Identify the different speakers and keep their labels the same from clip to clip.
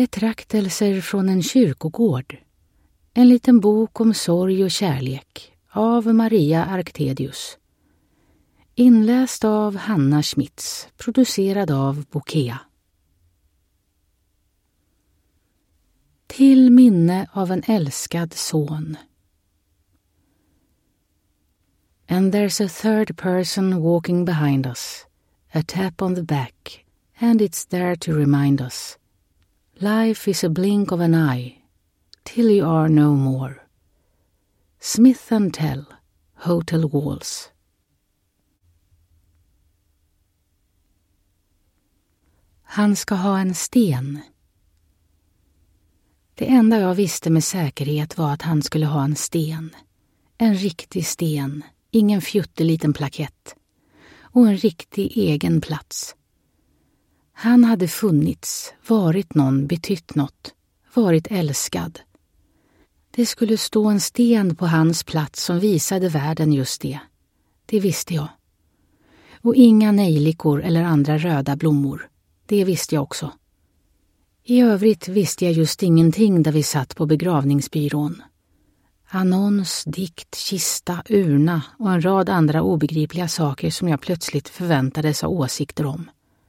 Speaker 1: Betraktelser från en kyrkogård. En liten bok om sorg och kärlek av Maria Arctedius. Inläst av Hanna Schmitz, producerad av Bokea. Till minne av en älskad son. And there's a third person walking behind us, a tap on the back, and it's there to remind us. Life is a blink of an eye, till you are no more. Smith & Tell, Hotel Walls. Han ska ha en sten. Det enda jag visste med säkerhet var att han skulle ha en sten. En riktig sten, ingen fjutteliten plakett. Och en riktig egen plats. Han hade funnits, varit någon, betytt något, varit älskad. Det skulle stå en sten på hans plats som visade världen just det. Det visste jag. Och inga nejlikor eller andra röda blommor. Det visste jag också. I övrigt visste jag just ingenting där vi satt på begravningsbyrån. Annons, dikt, kista, urna och en rad andra obegripliga saker som jag plötsligt förväntades ha åsikter om.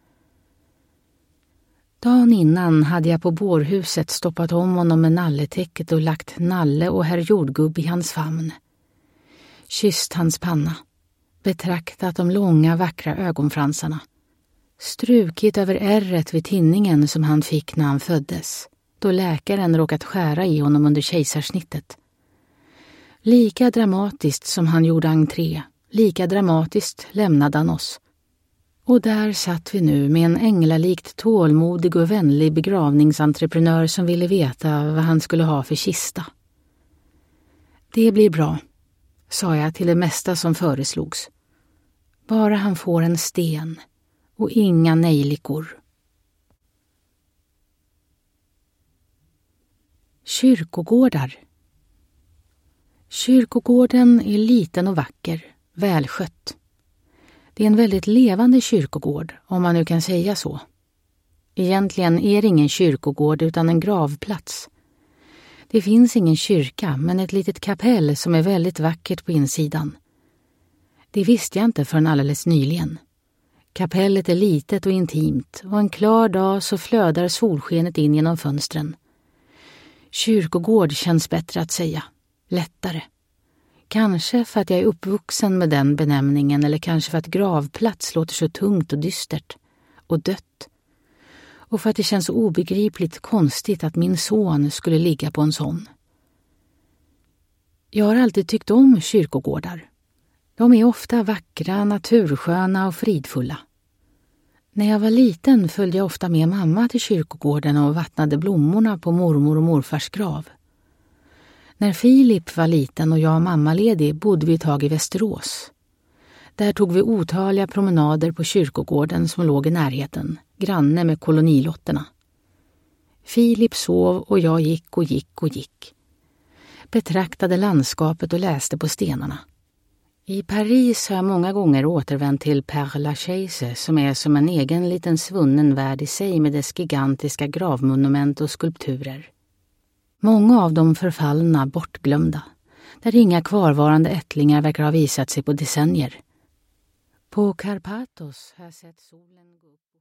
Speaker 1: Dagen innan hade jag på bårhuset stoppat om honom med nalletäcket och lagt Nalle och herr Jordgubb i hans famn. Kysst hans panna, betraktat de långa vackra ögonfransarna. Strukit över ärret vid tinningen som han fick när han föddes, då läkaren råkat skära i honom under kejsarsnittet. Lika dramatiskt som han gjorde entré, lika dramatiskt lämnade han oss. Och där satt vi nu med en änglalikt tålmodig och vänlig begravningsentreprenör som ville veta vad han skulle ha för kista. Det blir bra, sa jag till det mesta som föreslogs. Bara han får en sten och inga nejlikor. Kyrkogårdar. Kyrkogården är liten och vacker, välskött. Det är en väldigt levande kyrkogård, om man nu kan säga så. Egentligen är det ingen kyrkogård utan en gravplats. Det finns ingen kyrka, men ett litet kapell som är väldigt vackert på insidan. Det visste jag inte förrän alldeles nyligen. Kapellet är litet och intimt och en klar dag så flödar solskenet in genom fönstren. Kyrkogård känns bättre att säga, lättare. Kanske för att jag är uppvuxen med den benämningen eller kanske för att gravplats låter så tungt och dystert och dött. Och för att det känns så obegripligt konstigt att min son skulle ligga på en sån. Jag har alltid tyckt om kyrkogårdar. De är ofta vackra, natursköna och fridfulla. När jag var liten följde jag ofta med mamma till kyrkogården och vattnade blommorna på mormor och morfars grav. När Filip var liten och jag och mamma ledig bodde vi ett tag i Västerås. Där tog vi otaliga promenader på kyrkogården som låg i närheten, granne med kolonilotterna. Filip sov och jag gick och gick och gick. Betraktade landskapet och läste på stenarna. I Paris har jag många gånger återvänt till Père Lachaise som är som en egen liten svunnen värld i sig med dess gigantiska gravmonument och skulpturer. Många av dem förfallna, bortglömda, där inga kvarvarande ättlingar verkar ha visat sig på decennier. På Karpathos har jag sett solen gå upp.